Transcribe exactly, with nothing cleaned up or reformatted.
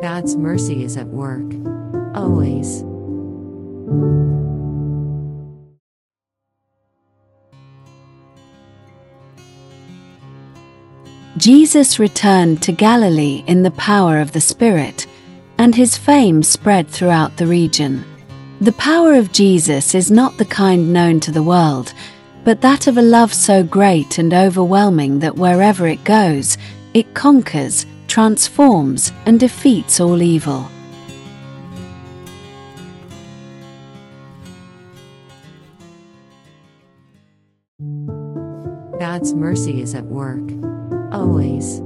God's mercy is at work, always. Jesus returned to Galilee in the power of the Spirit, and his fame spread throughout the region. The power of Jesus is not the kind known to the world, but that of a love so great and overwhelming that wherever it goes, it conquers, transforms, and defeats all evil. God's mercy is at work, always.